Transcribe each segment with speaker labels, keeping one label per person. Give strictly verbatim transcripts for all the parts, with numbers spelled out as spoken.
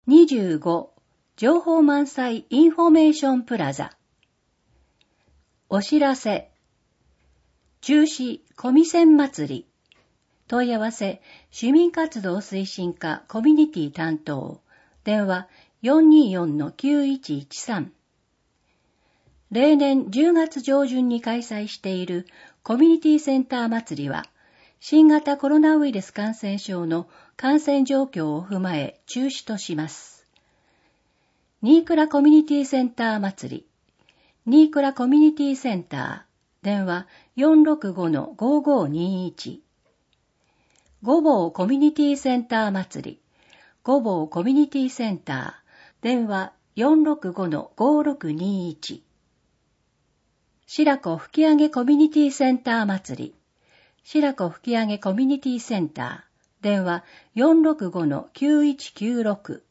Speaker 1: にじゅうご情報満載インフォメーションプラザ。お知らせ。中止コミセン祭り。問い合わせ市民活動推進課コミュニティ担当。電話 よんにーよんのきゅういちいちさん。例年じゅうがつ上旬に開催しているコミュニティセンター祭りは、新型コロナウイルス感染症の感染状況を踏まえ中止とします。新倉コミュニティセンター祭り。新倉コミュニティセンター。電話 よんろくごのごーごーにーいち。ごぼうコミュニティセンター祭り。ごぼうコミュニティセンター。電話 よんろくごのごーろくにーいち。白子吹上コミュニティセンター祭り。白子吹上コミュニティセンター。電話 よんろくごのきゅういちきゅうろく。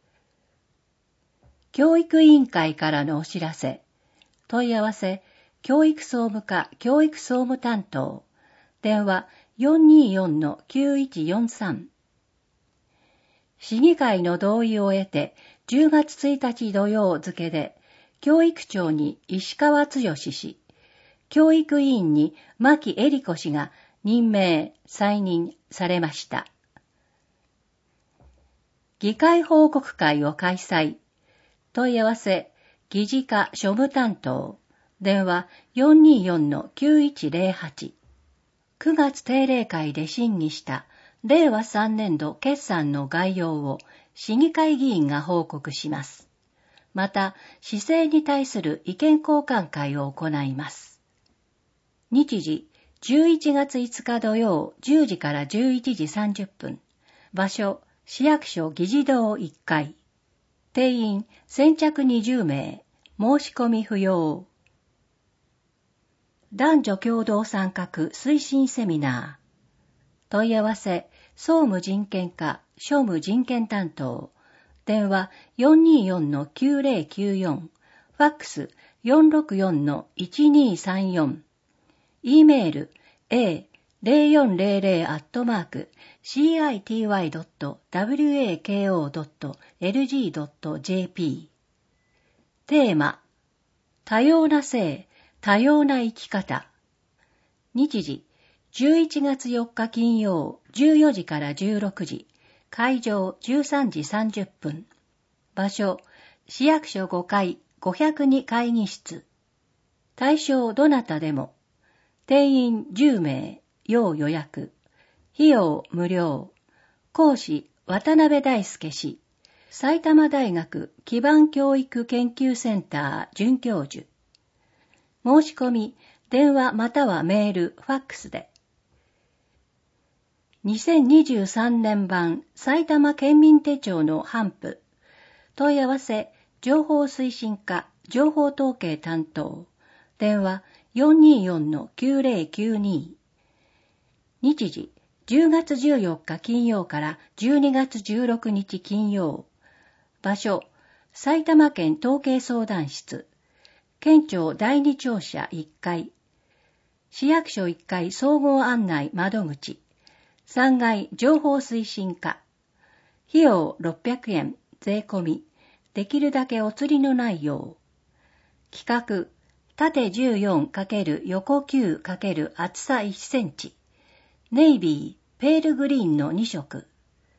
Speaker 1: 教育委員会からのお知らせ。問い合わせ、教育総務課教育総務担当。電話 よんにーよんのきゅういちよんさん。市議会の同意を得て、じゅうがつついたち土曜付で、教育長に石川剛氏、教育委員に牧恵理子氏が任命、再任されました。議会報告会を開催。問い合わせ、議事課庶務担当。電話 よんにーよんのきゅういちぜろはち。くがつ定例会で審議したれいわさんねんど決算の概要を市議会議員が報告します。また、市政に対する意見交換会を行います。日時、じゅういちがついつか土曜じゅうじからじゅういちじさんじゅっぷん。場所、市役所議事堂いっかい。定員先着にじゅうめい。申し込み不要。男女共同参画推進セミナー。問い合わせ、総務人権課、庶務人権担当。電話 よんにーよんのきゅうぜろきゅうよん。ファックス よんろくよんのいちにーさんよん。E メール エーぜろよんぜろぜろ アットマーク シーアイティーワイドットワコドットエルジードットジェーピー。テーマ、多様な性、多様な生き方。日時、じゅういちがつよっか金曜じゅうよじからじゅうろくじ。会場じゅうさんじさんじゅっぷん。場所、市役所ごかいごひゃくに会議室。対象どなたでも。定員じゅうめい、要予約。費用無料。講師、渡辺大輔氏。埼玉大学基盤教育研究センター准教授。申し込み、電話またはメール、ファックスで。にせんにじゅうさんねん版埼玉県民手帳の頒布。問い合わせ、情報推進課情報統計担当。電話 よんにーよんのきゅうぜろきゅうに。日時、じゅうがつじゅうよっか金曜からじゅうにがつじゅうろくにち金曜。場所、埼玉県統計相談室。県庁だいに庁舎いっかい。市役所いっかい総合案内窓口。さんがい情報推進課。費用ろっぴゃくえん、税込み。できるだけお釣りのないよう。企画、縦 じゅうよん× 横 きゅう× 厚さいちセンチ。ネイビー、ペールグリーンのにしょく。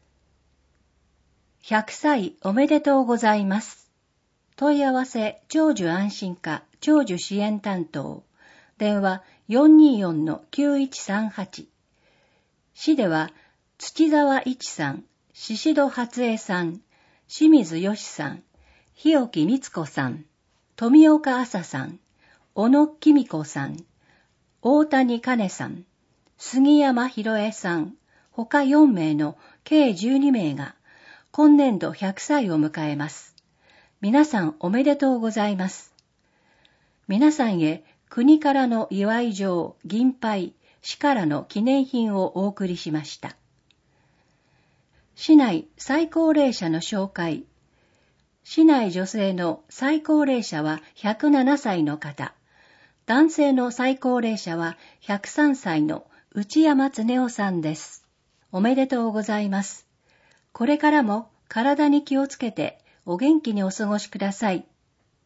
Speaker 1: ひゃくさいおめでとうございます。問い合わせ、長寿安心課、長寿支援担当。電話 よんにーよんのきゅういちさんはち。市では、土沢一さん、宍戸初江さん、清水よしさん、日置光子さん、富岡麻さん、小野紀美子さん、大谷兼さん、杉山博恵さん、他よんめいの計じゅうにめいが、今年度ひゃくさいを迎えます。皆さんおめでとうございます。皆さんへ国からの祝い状、銀牌、市からの記念品をお送りしました。市内最高齢者の紹介。市内女性の最高齢者はひゃくななさいの方。男性の最高齢者はひゃくさんさいの内山恒夫さんです。おめでとうございます。これからも体に気をつけてお元気にお過ごしください。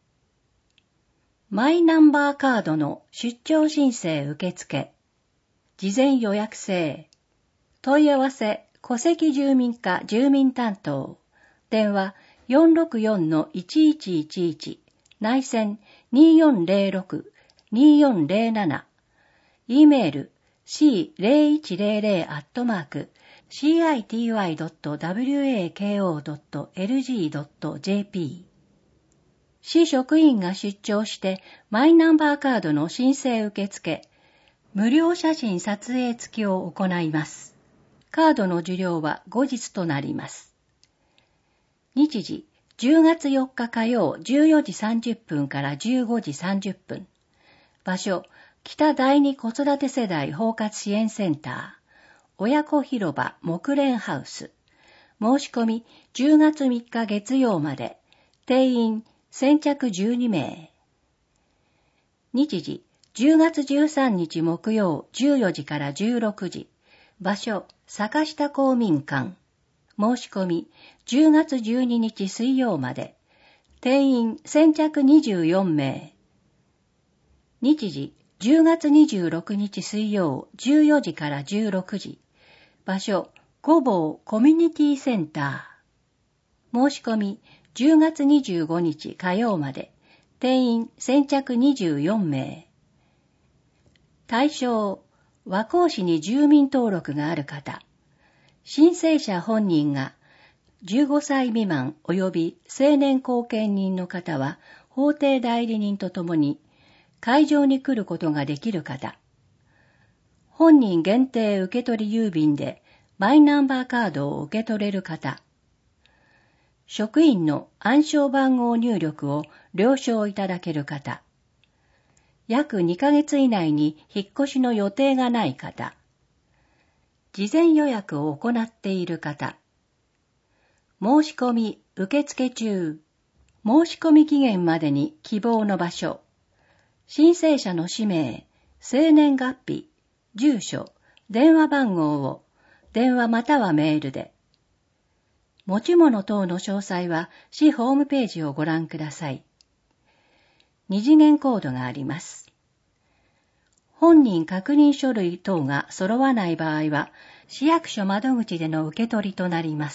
Speaker 1: マイナンバーカードの出張申請受付。事前予約制。問い合わせ戸籍住民課住民担当。電話 よんろくよんのいちいちいちいち。内線 にーよんぜろろく にーよんぜろなな。e メール シーゼロいちゼロゼロ アットマーク シーアイティーワイドットワコドットエルジードットジェーピー。市職員が出張してマイナンバーカードの申請受付、無料写真撮影付きを行います。カードの受領は後日となります。日時、じゅうがつよっか火曜じゅうよじさんじゅっぷんからじゅうごじさんじゅっぷん。場所、北第二子育て世代包括支援センター、親子広場木蓮ハウス。申し込みじゅうがつみっか月曜まで。定員先着じゅうにめい。日時、じゅうがつじゅうさんにち木曜じゅうよじからじゅうろくじ。場所、坂下公民館。申し込みじゅうがつじゅうににち水曜まで。定員先着にじゅうよんめい。日時、じゅうがつにじゅうろくにち水曜じゅうよじからじゅうろくじ。場所、御坊コミュニティセンター。申し込みじゅうがつにじゅうごにち火曜まで。定員先着にじゅうよんめい。対象、和光市に住民登録がある方。申請者本人がじゅうごさい未満及び成年後見人の方は法定代理人とともに会場に来ることができる方。本人限定受取郵便でマイナンバーカードを受け取れる方。職員の暗証番号入力を了承いただける方。約にかげつ以内に引っ越しの予定がない方。事前予約を行っている方。申し込み受付中。申し込み期限までに希望の場所。申請者の氏名、生年月日、住所、電話番号を電話またはメールで。持ち物等の詳細は市ホームページをご覧ください。二次元コードがあります。本人確認書類等が揃わない場合は市役所窓口での受け取りとなります。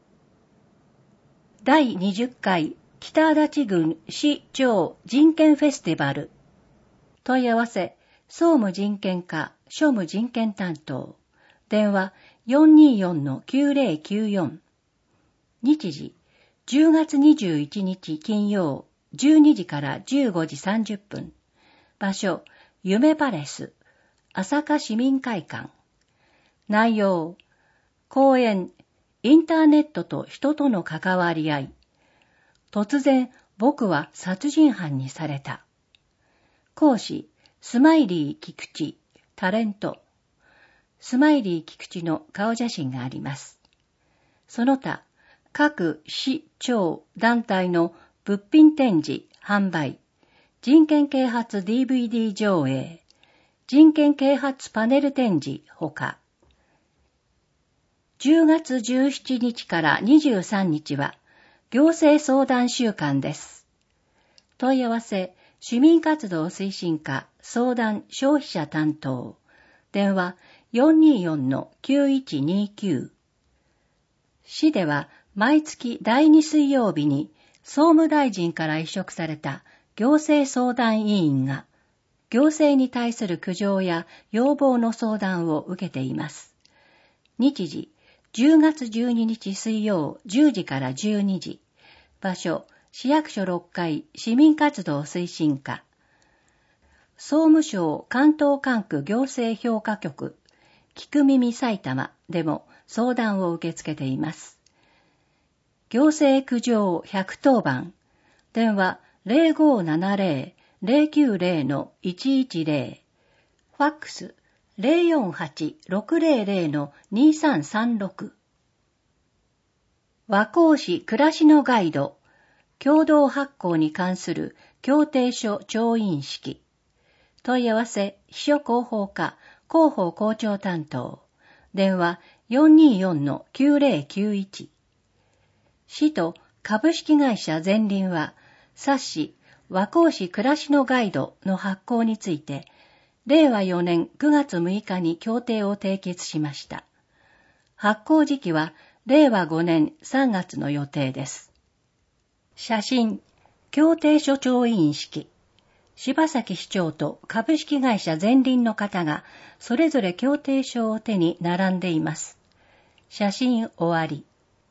Speaker 1: だいにじゅっかい北足立郡市長人権フェスティバル。問い合わせ、総務人権課庶務人権担当。電話 よんにーよんのきゅうぜろきゅうよん。日時、じゅうがつにじゅういちにち金曜じゅうにじからじゅうごじさんじゅっぷん。場所、夢パレス、朝霞市民会館。内容、講演、インターネットと人との関わり合い。突然、僕は殺人犯にされた。講師、スマイリー菊池、タレント。スマイリー菊池の顔写真があります。その他、各市町団体の物品展示、販売、人権啓発 ディーブイディー 上映、人権啓発パネル展示ほか、じゅうがつじゅうしちにちからにじゅうさんにちは行政相談週間です。問い合わせ、市民活動推進課相談消費者担当。電話 よんにーよんのきゅういちにーきゅう。市では毎月だいに水曜日に総務大臣から委嘱された行政相談委員が行政に対する苦情や要望の相談を受けています。日時、じゅうがつじゅうににち水曜じゅうじからじゅうにじ。場所、市役所ろっかい市民活動推進課。総務省関東管区行政評価局、聞く耳埼玉でも相談を受け付けています。行政苦情ひゃくとおばん。電話 ゼロごーななゼロ ゼロきゅうゼロのいちいちゼロ。ファックス ゼロよんはち ろくゼロゼロのにさんさんろく。和光市暮らしのガイド、共同発行に関する協定書調印式。問い合わせ、秘書広報課、広報校長担当。電話 よんにーよんのきゅうゼロきゅういち。 市と株式会社前輪は、冊子、和光市暮らしのガイドの発行について、れいわよねんくがつむいかに協定を締結しました。発行時期はれいわごねんさんがつの予定です。写真、協定所長委員式。柴崎市長と株式会社前輪の方がそれぞれ協定書を手に並んでいます。写真終わり。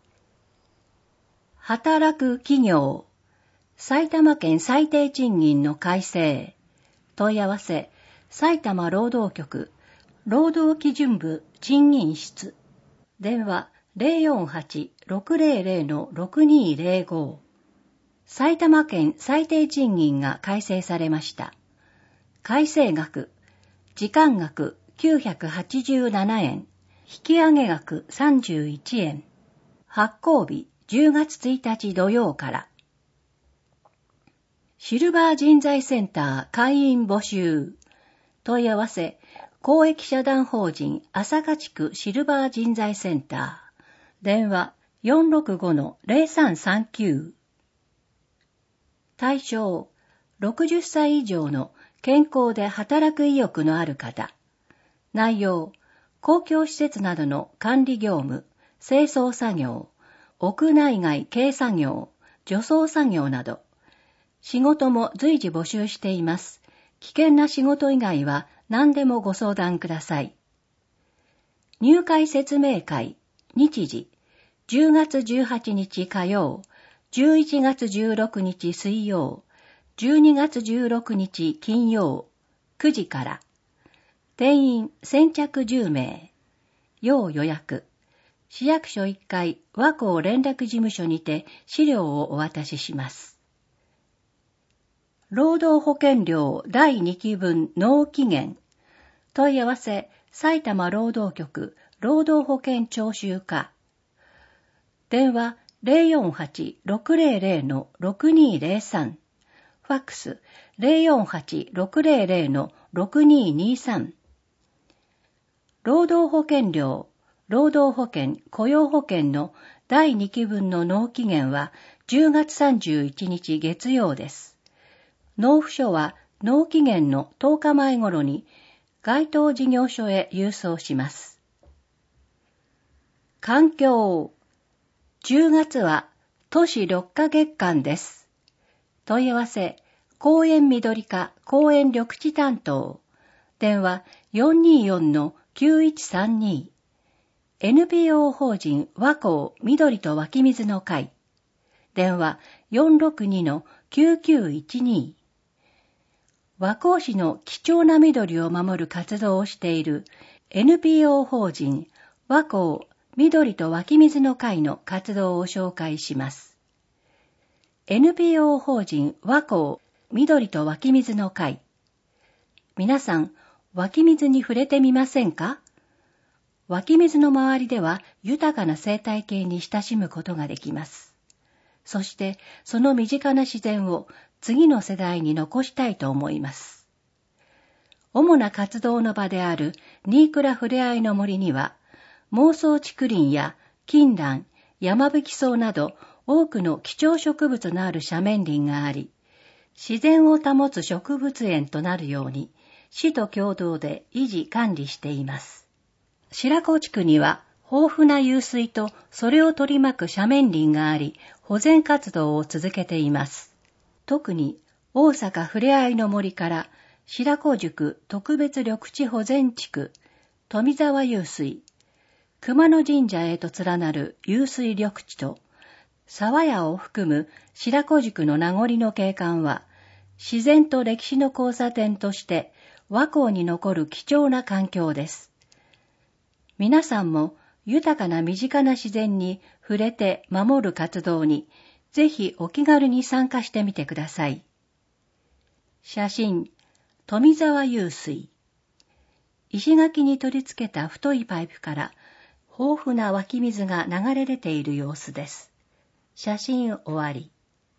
Speaker 1: 働く企業。埼玉県最低賃金の改正。問い合わせ、埼玉労働局、労働基準部賃金室。電話 ゼロよんはち ろくゼロゼロ ろくにゼロご。埼玉県最低賃金が改正されました。改正額、時間額きゅうひゃくはちじゅうななえん、引き上げ額さんじゅういちえん。発行日じゅうがつついたち土曜から。シルバー人材センター会員募集。問い合わせ、公益社団法人朝霞地区シルバー人材センター。電話 よんろくごのゼロさんさんきゅう。対象、ろくじゅっさい以上の健康で働く意欲のある方。内容、公共施設などの管理業務、清掃作業、屋内外軽作業、除草作業など。仕事も随時募集しています。危険な仕事以外は何でもご相談ください。入会説明会、日時、じゅうがつじゅうはちにち火曜、じゅういちがつじゅうろくにち水曜、じゅうにがつじゅうろくにち金曜、くじから。定員先着じゅうめい。要予約。市役所いっかい和光連絡事務所にて資料をお渡しします。労働保険料だいにきぶん納期限。問い合わせ、埼玉労働局労働保険徴収課。電話 ゼロよんはち ろくゼロゼロ ろくにゼロさん。ファックス ゼロよんはち ろくゼロゼロ ろくににさん。労働保険料、労働保険、雇用保険のだいにきぶんの納期限はじゅうがつさんじゅういちにち月曜です。納付書は納期限のとおかまえ頃に該当事業所へ郵送します。環境。じゅうがつは都市緑化月間です。問い合わせ、公園緑化公園緑地担当。電話 よんにーよんのきゅういちさんに。エヌピーオー 法人和光緑と湧き水の会。電話 よんろくにのきゅうきゅういちに。和光市の貴重な緑を守る活動をしている エヌピーオー 法人和光緑と湧き水の会の活動を紹介します。エヌピーオー 法人和光緑と湧き水の会。皆さん、湧き水に触れてみませんか？湧き水の周りでは豊かな生態系に親しむことができます。そしてその身近な自然を次の世代に残したいと思います。主な活動の場である新倉ふれあいの森には、孟宗竹林や金蘭、山吹草など多くの貴重植物のある斜面林があり、自然を保つ植物園となるように、市と共同で維持管理しています。白子地区には豊富な湧水とそれを取り巻く斜面林があり、保全活動を続けています。特に大阪ふれあいの森から白子宿特別緑地保全地区、富沢湧水、熊野神社へと連なる湧水緑地と、沢屋を含む白子宿の名残の景観は、自然と歴史の交差点として和光に残る貴重な環境です。皆さんも豊かな身近な自然に触れて守る活動に、ぜひお気軽に参加してみてください。写真、富沢湧水。石垣に取り付けた太いパイプから豊富な湧き水が流れ出ている様子です。写真終わり。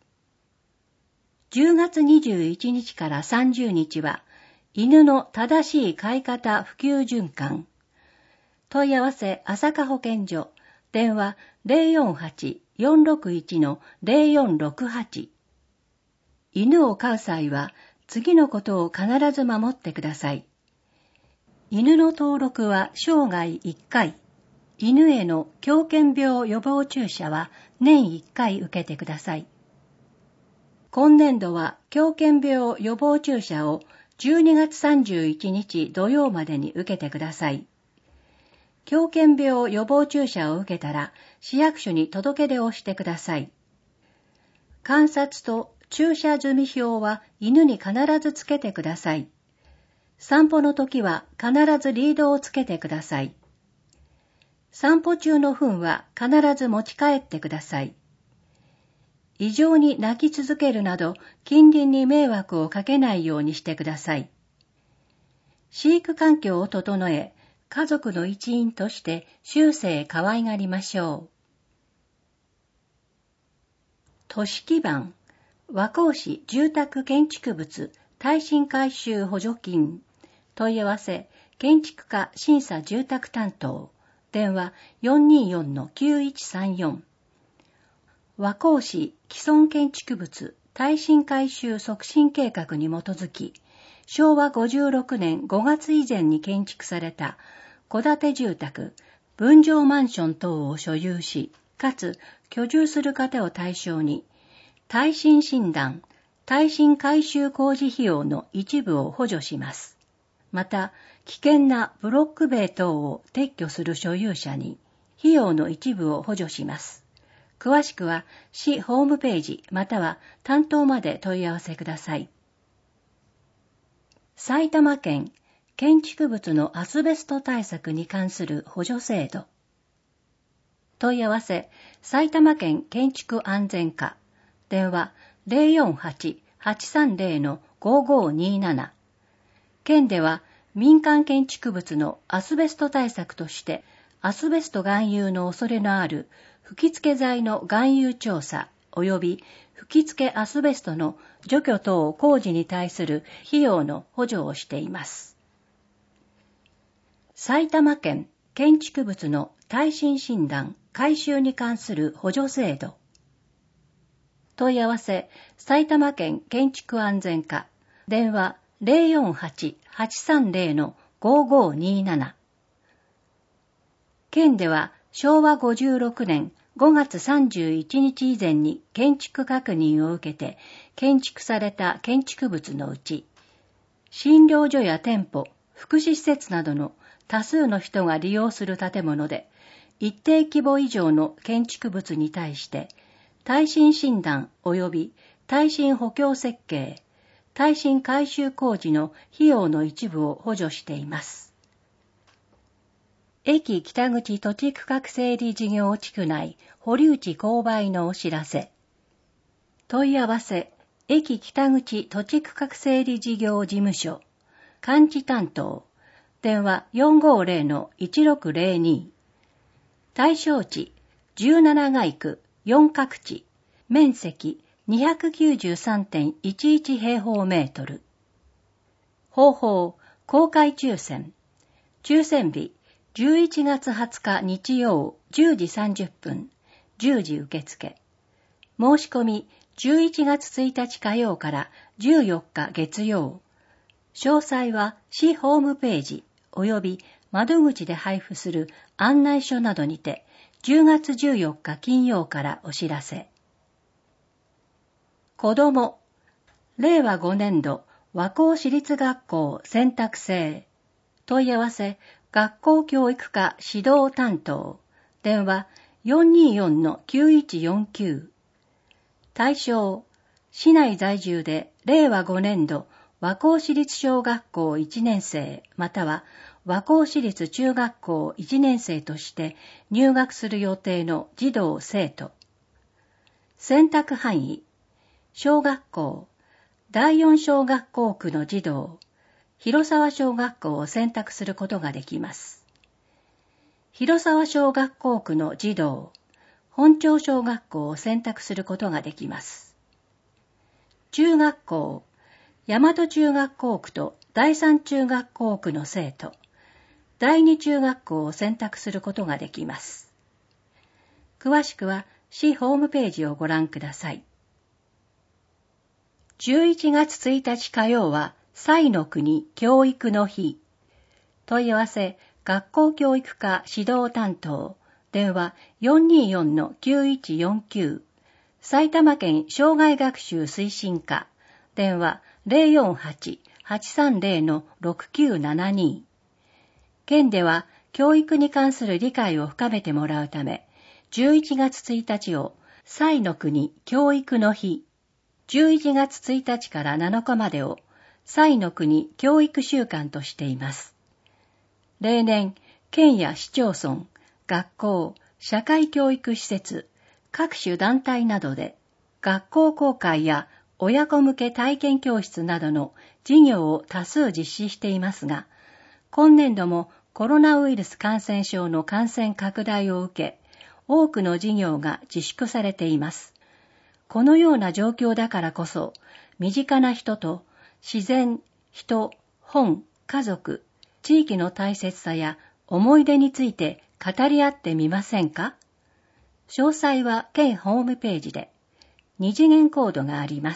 Speaker 1: じゅうがつにじゅういちにちからさんじゅうにちは、犬の正しい飼い方普及循環。問い合わせ朝霞保健所、電話 ゼロよんはちよんろくいちのゼロよんろくはち。犬を飼う際は次のことを必ず守ってください。犬の登録は生涯いっかい。犬への狂犬病予防注射は年いっかい受けてください。今年度は狂犬病予防注射をじゅうにがつさんじゅういちにち土曜までに受けてください。狂犬病予防注射を受けたら市役所に届け出をしてください。観察と注射済み表は犬に必ずつけてください。散歩の時は必ずリードをつけてください。散歩中の糞は必ず持ち帰ってください。異常に鳴き続けるなど近隣に迷惑をかけないようにしてください。飼育環境を整え、家族の一員として終生可愛がりましょう。都市基盤、和光市住宅建築物耐震改修補助金、問い合わせ、建築家審査住宅担当、電話 よんにーよんのきゅういちさんよん。和光市既存建築物耐震改修促進計画に基づき、しょうわごじゅうろくねんごがつ以前に建築された戸建て住宅、分譲マンション等を所有し、かつ居住する方を対象に、耐震診断、耐震改修工事費用の一部を補助します。また、危険なブロック塀等を撤去する所有者に、費用の一部を補助します。詳しくは市ホームページまたは担当まで問い合わせください。埼玉県建築物のアスベスト対策に関する補助制度。問い合わせ、埼玉県建築安全課、電話 ゼロよんはち はちさんゼロ のごごになな。県では民間建築物のアスベスト対策として、アスベスト含有の恐れのある吹付材の含有調査及び吹付アスベストの除去等工事に対する費用の補助をしています。埼玉県建築物の耐震診断・改修に関する補助制度。問い合わせ、埼玉県建築安全課、電話 ゼロよんはち はちさんゼロ のごごになな。県ではしょうわごじゅうろくねんごがつさんじゅういちにち以前に建築確認を受けて建築された建築物のうち、診療所や店舗、福祉施設などの多数の人が利用する建物で、一定規模以上の建築物に対して、耐震診断及び耐震補強設計、耐震改修工事の費用の一部を補助しています。駅北口土地区画整理事業地区内堀内購買のお知らせ。問い合わせ、駅北口土地区画整理事業事務所、幹事担当、電話 よんごゼロのいちろくゼロに。対象地、じゅうなな街区、よん角地、面積 にひゃくきゅうじゅうさんてんいちいち 平方メートル。方法、公開抽選。抽選日、じゅういちがつはつか日曜じゅうじさんじゅっぷん、じゅうじ受付。申し込みじゅういちがつついたち火曜からじゅうよっか月曜。詳細は市ホームページ及び窓口で配布する案内書などにてじゅうがつじゅうよっか金曜からお知らせ。子ども、れいわごねんど和光市立学校選択制。問い合わせ、学校教育課指導担当、電話 よんにーよんのきゅういちよんきゅう。対象、市内在住でれいわごねんど和光市立小学校いちねん生または和光市立中学校いちねん生として入学する予定の児童生徒。選択範囲、小学校、だいよん小学校区の児童、広沢小学校を選択することができます。広沢小学校区の児童、本町小学校を選択することができます。中学校、大和中学校区と第三中学校区の生徒、第二中学校を選択することができます。詳しくは市ホームページをご覧ください。じゅういちがつついたち火曜は、彩の国教育の日。問い合わせ、学校教育課指導担当、電話 よんにーよんのきゅういちよんきゅう、埼玉県障害学習推進課、電話 ゼロよんはち はちさんゼロのろくきゅうななに。県では教育に関する理解を深めてもらうため、じゅういちがつついたちを彩の国教育の日、じゅういちがつついたちからなのかまでを彩の国教育週間としています。例年、県や市町村、学校、社会教育施設、各種団体などで学校公開や親子向け体験教室などの事業を多数実施していますが、今年度もコロナウイルス感染症の感染拡大を受け、多くの事業が自粛されています。このような状況だからこそ、身近な人と自然、人、本、家族、地域の大切さや思い出について語り合ってみませんか？詳細は県ホームページで、二次元コードがあります。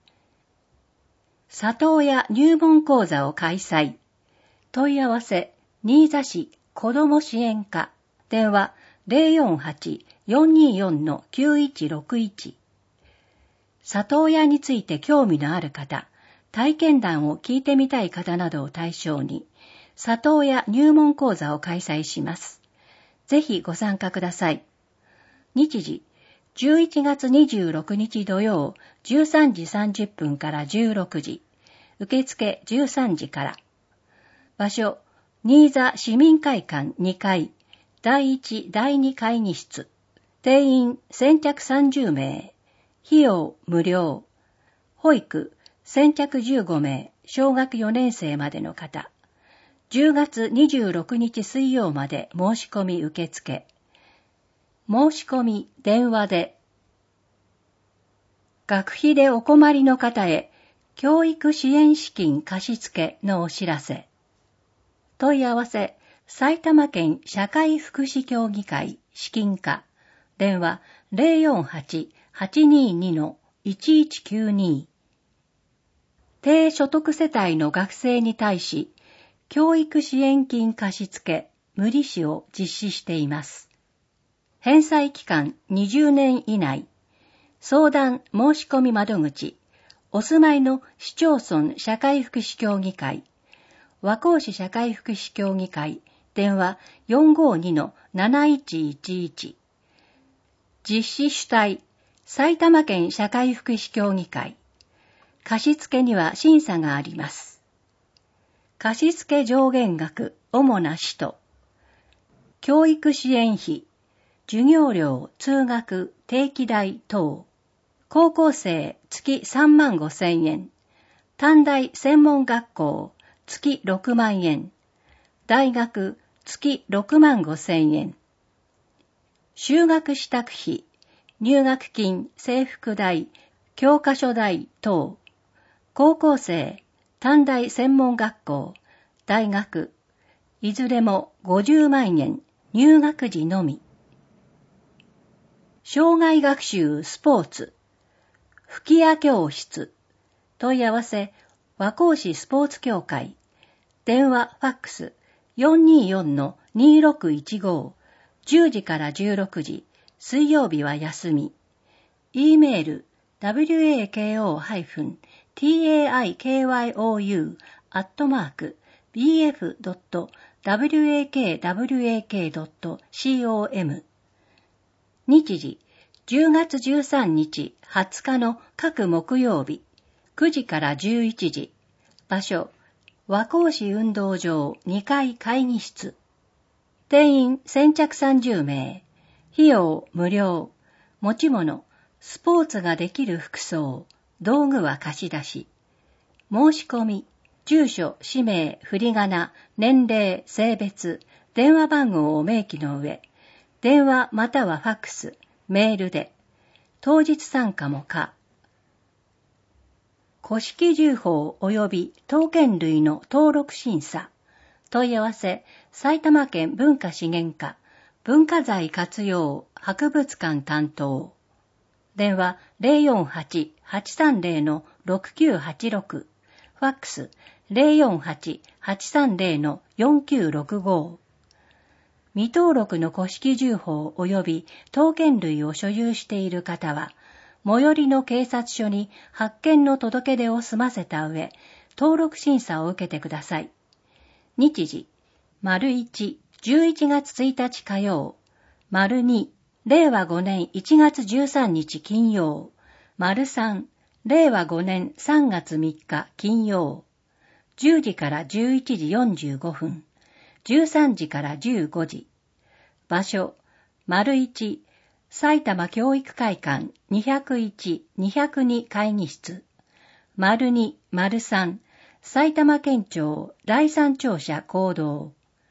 Speaker 1: 里親入門講座を開催。問い合わせ、新座市子ども支援課、電話 ゼロよんはち よんにーよんのきゅういちろくいち。里親について興味のある方、体験談を聞いてみたい方などを対象に、里親入門講座を開催します。ぜひご参加ください。日時、じゅういちがつにじゅうろくにち土曜、じゅうさんじさんじゅっぷんからじゅうろくじ、受付じゅうさんじから。場所、新座市民会館にかい、だいいちだいに会議室。定員先着さんじゅうめい。費用無料。保育先着じゅうごめい、小学よねんせいまでの方。じゅうがつにじゅうろくにち水曜まで申し込み受付。申し込み電話で。学費でお困りの方へ、教育支援資金貸付のお知らせ。問い合わせ、埼玉県社会福祉協議会資金課、電話 ゼロよんはち はちにーにのいちいちきゅうに。低所得世帯の学生に対し、教育支援金貸付無利子を実施しています。返済期間にじゅうねん以内。相談申し込み窓口、お住まいの市町村社会福祉協議会、和光市社会福祉協議会、電話 よんごにのなないちいちいち。実施主体、埼玉県社会福祉協議会。貸付には審査があります。貸付上限額、主な使途。教育支援費、授業料、通学、定期代等。高校生、月さんまんごせんえん。短大専門学校、月ろくまんえん。大学、月ろくまんごせんえん。修学支度費、入学金、制服代、教科書代等。高校生、短大専門学校、大学、いずれもごじゅうまんえん、入学時のみ。障害学習スポーツ、吹き矢教室、問い合わせ、和光市スポーツ協会、電話ファックス よんにーよんのにーろくいちご、じゅうじからじゅうろくじ、水曜日は休み。E メール、ダブリューエーケーオー タイキョウ アットマーク ビーエフ ドット ダブリューエーケーダブリューエーケー ドット コム。日時、じゅうがつじゅうさんにち、はつかの各木曜日、くじからじゅういちじ。場所、和光市運動場にかい会議室。定員先着さんじゅうめい。費用無料。持ち物、スポーツができる服装。道具は貸し出し。申し込み、住所、氏名、振り仮名、年齢、性別、電話番号を明記の上、電話またはファックス、メールで、当日参加も可。古式住法及び刀剣類の登録審査。問い合わせ、埼玉県文化資源課、 文化財活用博物館担当。電話 ゼロよんはち はちさんゼロ ろくきゅうはちろく。ファックス ゼロよんはち はちさんゼロ よんきゅうろくご。未登録の古式銃砲及び刀剣類を所有している方は、最寄りの警察署に発見の届け出を済ませた上、登録審査を受けてください。日時、丸いち、じゅういちがつついたち火曜、丸に、れいわごねんいちがつじゅうさんにち金曜、丸さん、れいわごねんさんがつみっか金曜、じゅうじからじゅういちじよんじゅうごふん、じゅうさんじからじゅうごじ。場所、丸いち、埼玉教育会館にひゃくいち、にひゃくに会議室。丸に、丸さん、埼玉県庁第三庁舎講堂。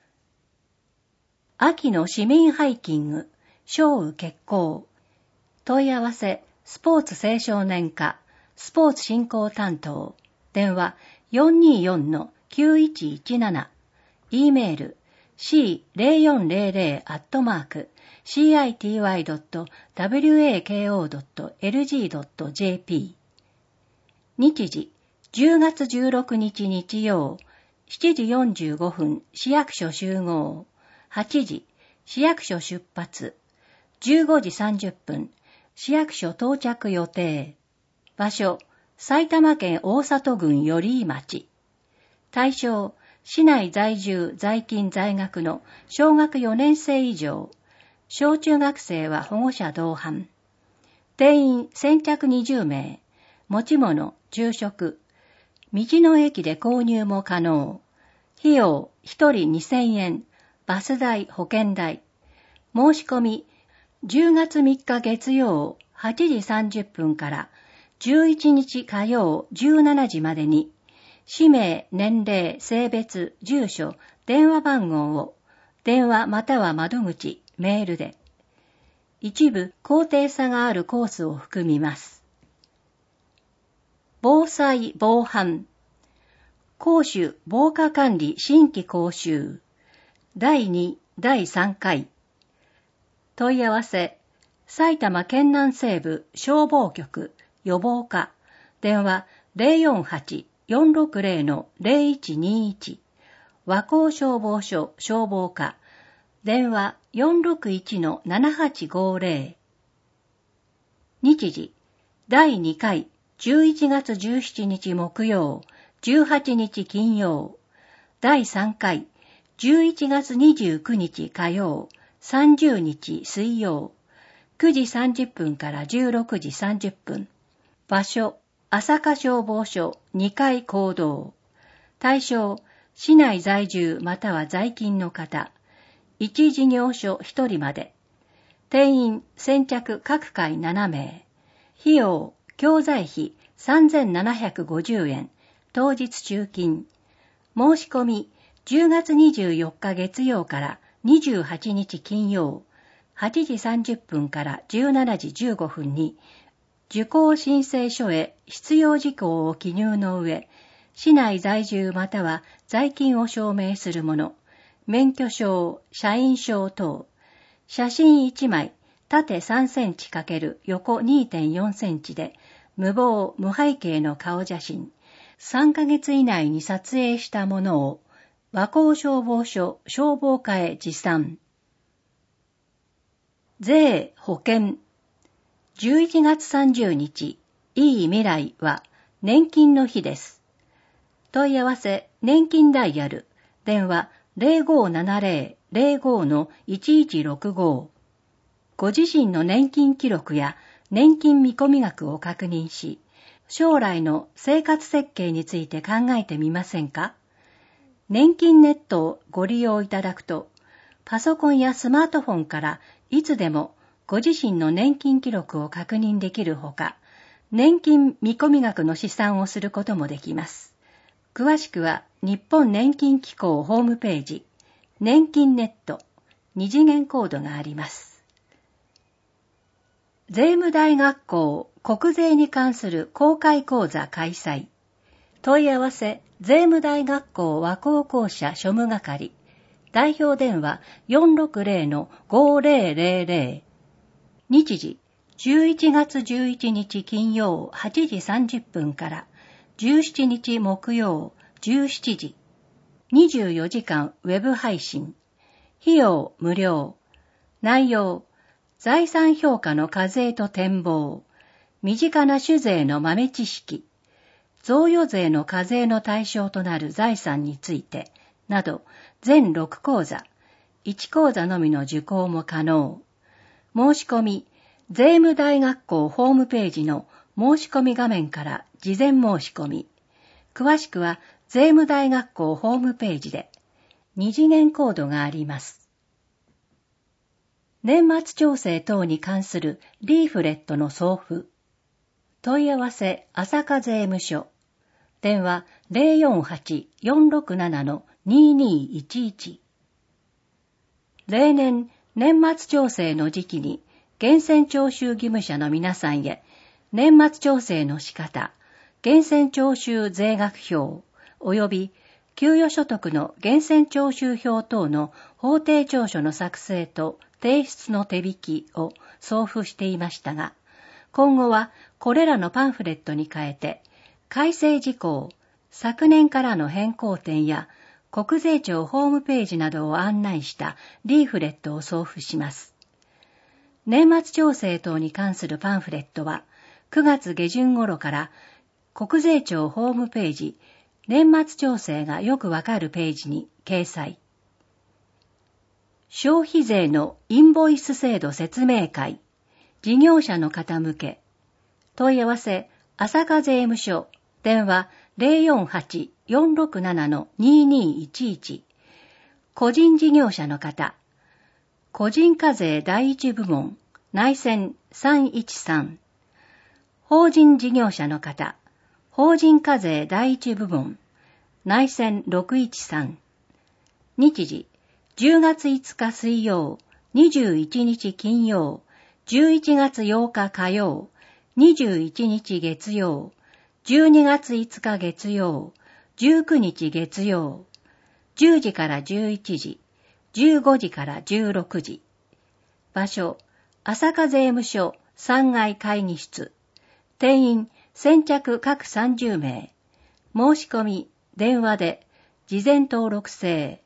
Speaker 1: 秋の市民ハイキング、少雨決行。問い合わせ、スポーツ青少年課、スポーツ振興担当。電話 よんにーよん きゅういちいちなな。E メール シーゼロよんゼロゼロ アットマーク シーアイティーワイドットワコドットエルジードットジェーピー。日時、じゅうがつじゅうろくにち日曜、しちじよんじゅうごふん市役所集合、はちじ市役所出発、じゅうごじさんじゅっぷん市役所到着予定。場所、埼玉県大里郡寄居町。対象、市内在住在勤在学の小学よねん生以上、小中学生は保護者同伴。定員先着にじゅうめい、持ち物、昼食、道の駅で購入も可能。費用ひとりにせんえん、バス代、保険代。申し込み、じゅうがつみっか月曜はちじさんじゅっぷんからじゅういちにち火曜じゅうしちじまでに、氏名、年齢、性別、住所、電話番号を、電話または窓口、メールで。一部高低差があるコースを含みます。防災・防犯。公衆防火管理新規講習。だいに、だいさんかい。問い合わせ、埼玉県南西部消防局予防課。電話 ゼロよんはち よんろくゼロ ゼロいちにいち。和光消防署消防課。電話 よんろくいち ななはちごゼロ。日時、だいにかいじゅういちがつじゅうしちにち木曜、じゅうはちにち金曜。だいさんかいじゅういちがつにじゅうくにち火曜、さんじゅうにち水曜。くじさんじゅっぷんからじゅうろくじさんじゅっぷん。場所、朝霞消防署にかい講堂。対象、市内在住または在勤の方。いち事業所ひとりまで。定員先着各回ななめい。費用、教材費さんぜんななひゃくごじゅうえん。当日中金。申し込み、じゅうがつにじゅうよっか月曜からにじゅうはちにち金曜、はちじさんじゅっぷんからじゅうしちじじゅうごふんに、受講申請書へ必要事項を記入の上、市内在住または在勤を証明するもの、免許証、社員証等、写真いちまい、縦さんセンチ×横 にてんよんセンチで、無謀無背景の顔写真、さんかげつ以内に撮影したものを、和光消防署消防課へ持参。税、保険。じゅういちがつさんじゅうにち、いい未来は年金の日です。問い合わせ、年金ダイヤル、電話 ゼロごーななゼロ ゼロごー いちいちろくご。ご自身の年金記録や年金見込み額を確認し、将来の生活設計について考えてみませんか？年金ネットをご利用いただくと、パソコンやスマートフォンからいつでもご自身の年金記録を確認できるほか、年金見込み額の試算をすることもできます。詳しくは日本年金機構ホームページ、年金ネット、二次元コードがあります。税務大学校国税に関する公開講座開催。問い合わせ、税務大学校和光校舎庶務係。 代表電話 よんろくゼロのごゼロゼロゼロ。日時、じゅういちがつじゅういちにち金曜はちじさんじゅっぷんからじゅうしちにち木曜じゅうしちじ。にじゅうよじかんウェブ配信。費用無料。内容、財産評価の課税と展望。身近な酒税の豆知識。贈与税の課税の対象となる財産について、など、全ろくこうざ。いちこうざのみの受講も可能。申し込み、税務大学校ホームページの申し込み画面から事前申し込み。詳しくは税務大学校ホームページで、二次元コードがあります。年末調整等に関するリーフレットの送付。問い合わせ、朝霞税務署。電話 ゼロよんはち よんろくなな ににいちいち。例年、年末調整の時期に、源泉徴収義務者の皆さんへ、年末調整の仕方、源泉徴収税額表、及び給与所得の源泉徴収表等の法定調書の作成と提出の手引きを送付していましたが、今後はこれらのパンフレットに変えて、改正事項、昨年からの変更点や国税庁ホームページなどを案内したリーフレットを送付します。年末調整等に関するパンフレットはくがつげじゅん頃から国税庁ホームページ年末調整がよくわかるページに掲載。消費税のインボイス制度説明会、事業者の方向け。問い合わせ、朝霞税務署、電話 ゼロよんはち よんろくなな ににいちいち。個人事業者の方、個人課税第一部門、内線さんいちさん。法人事業者の方、法人課税第一部門、内線ろくいちさん。日時、じゅうがついつか水曜、にじゅういちにち金曜、じゅういちがつようか火曜、にじゅういちにち月曜、じゅうにがついつか月曜、じゅうくにち月曜、じゅうじからじゅういちじ、じゅうごじからじゅうろくじ。場所、朝霞税務署さんがい会議室。定員、先着各さんじゅうめい。申し込み、電話で、事前登録制。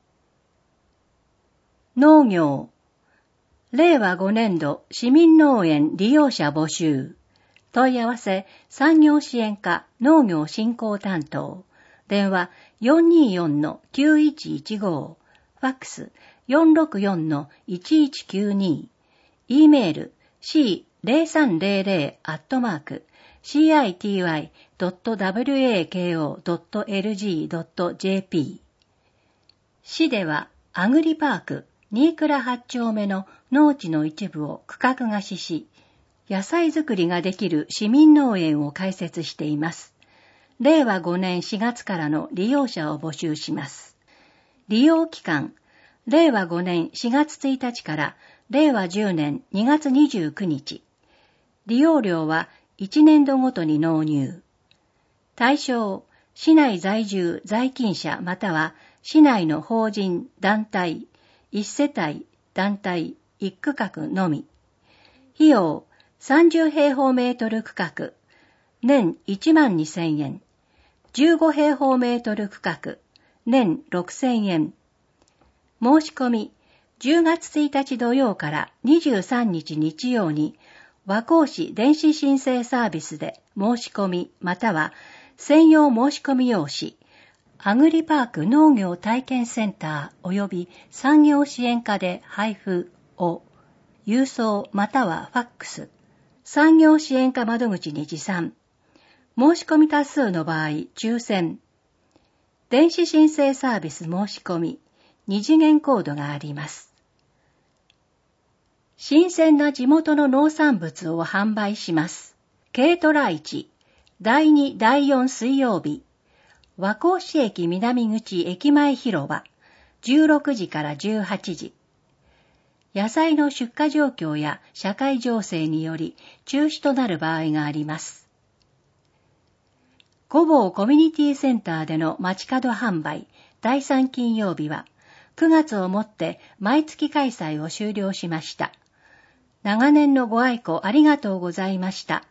Speaker 1: 農業。れいわごねんど市民農園利用者募集。問い合わせ、産業支援課農業振興担当。電話 よんにーよんのきゅういちいちご。ファックス よんろくよんのいちいちきゅうに。E メール シーゼロさんゼロゼロ アットマーク シーアイティーワイ ドット ワコ ドット エルジー ドット ジェーピー。市ではアグリパーク新倉はち丁目の農地の一部を区画貸しし、野菜作りができる市民農園を開設しています。れいわごねんしがつからの利用者を募集します。利用期間、れいわごねんしがつついたちかられいわじゅうねんにがつにじゅうくにち。利用料はいちねんどごとに納入。対象、市内在住在勤者または市内の法人、団体、一世帯、団体、一区画のみ。費用、さんじゅうへいほうメートル区画、年いちまんにせんえん。じゅうごへいほうメートル区画、年ろくせんえん。申し込み、じゅうがつついたち土曜からにじゅうさんにち日曜に、和光市電子申請サービスで申し込みまたは専用申し込み用紙、アグリパーク農業体験センター及び産業支援課で配布を、郵送またはファックス、産業支援課窓口に持参。申し込み多数の場合、抽選。電子申請サービス申し込み、二次元コードがあります。新鮮な地元の農産物を販売します。軽トラ市、だいに、だいよん水曜日、和光市駅南口駅前広場、じゅうろくじからじゅうはちじ。野菜の出荷状況や社会情勢により中止となる場合があります。御坊コミュニティセンターでの街角販売、だいさん金曜日は、 くがつをもって毎月開催を終了しました。長年のご愛顧ありがとうございました。